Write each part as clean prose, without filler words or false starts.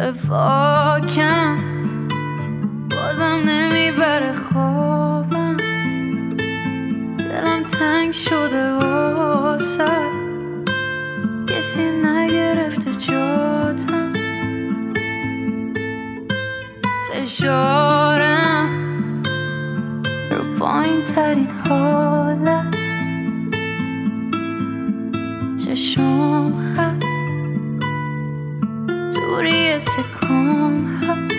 وفاکم بازم نمیبره خوابم، دلم تنگ شده واسه کسی نگرفته جاتم، فشارم رو پایین ترین حالت، چشم خط توری سکام هست.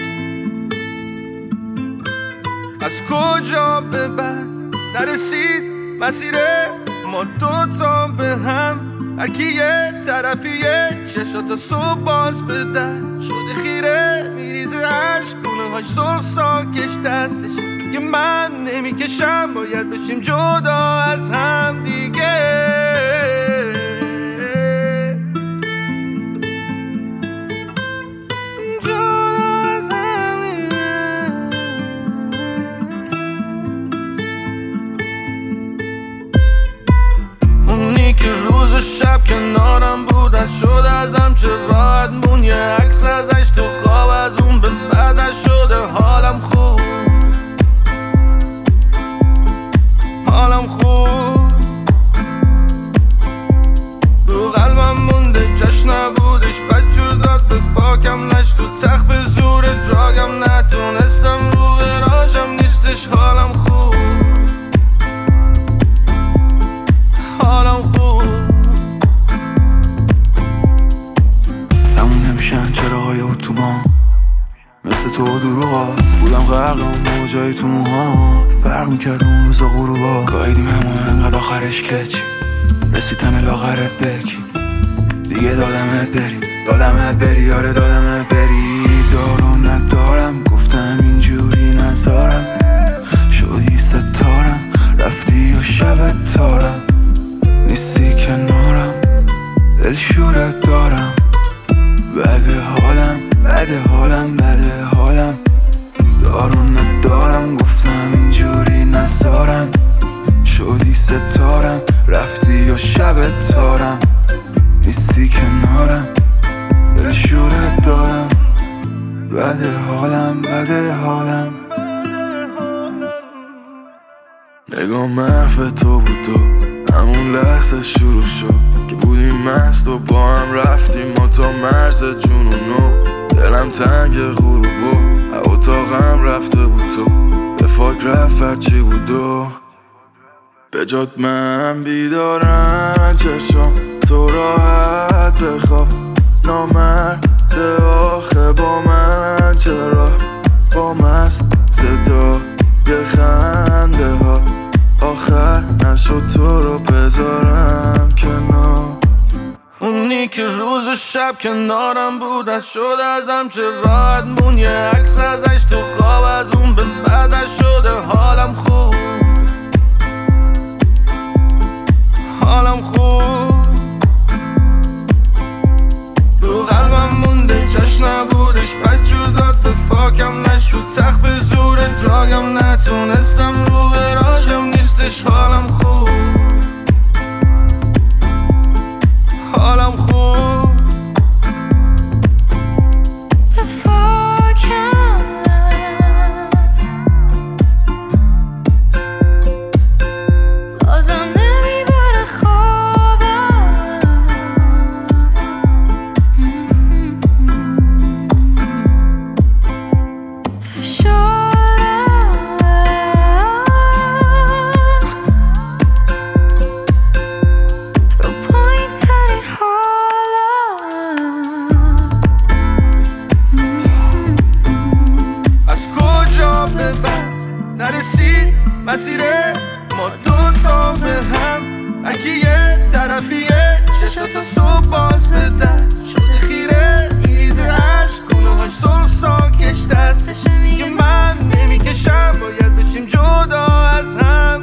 از کجا به بعد نرسید مسیر ما دوتا به هم، هرکی یه طرفیه چشاتا صبح باز به در شده خیره میریزه عشق، گونه هاش سرخ ساکش دستش میگه من نمیکشم، باید بشیم جدا از هم دیگه. که روز و شب کنارم بود از شد ازم چه راحت مون، یه عکس ازش تو خواب از اون به بعدش شده حالم خوب، حالم خوب. رو قلبم مونده جاش نبودش، بد جور داد به فاکم نشت تو تخت به زور دراگم، نتونستم رو براشم نیستش حالم خوب، حالم خوب. تموم نمیشن چراغای اتوبان مثل تو و دروغات، بودم غرق اون موجای تو موهات، فرق میکرد اون روزا غروبا، گاهیدیم همه انقدر آخرش کچی رسیدن لاغرت بکی دیگه، دادمت بری آره دادمت بری، دارو ندارم گفتم اینجوری نزارم، شدی ستارم رفتی و شبت تارم، نیستی کنارم دل شورت دارم، بده حالم دارو ندارم گفتم اینجوری نزارم، شدی ستارم رفتی و شبت تارم، نیستی کنارم دل شورت دارم، بده حالم. نگاه محو تو بود تو همون لحظه شروع شد که بودیم مست و با هم رفتیم ما تا مرز جنونو، دلم تنگ غروبو اتاقم رفته بود تو به فاک رفت هرچی بود و به جات من بیدارم، چشم تو راحت بخواب، نامرده آخه با من چرا با مست صدای خنده ها آخر نشد تو رو بذارم کنار، اونی که روز و شب کنارم بود از شد ازم چه راحت مون، یه عکس ازش تو خواب از اون به بعدش شده حالم خوب، حالم خوب. رو قلبم مونده جاش نبودش، بد جور داد به فاکم نشد تو تخت به زور دراگم، نتونستم رو براشم نیستش حالم خوب، حالم خوب. وفاکم بازم نمیبره خوابم، فشارم رو پایین ترین حالم. از کجا به بعد نرسید مسیر ما دوتا به هم، هرکی یه طرفیه چشاتا صبح باز به در شده خیره میریزه عشق، گونه هاش سرخ ساکش دستش میگه من نمیکشم، باید بشیم جدا از هم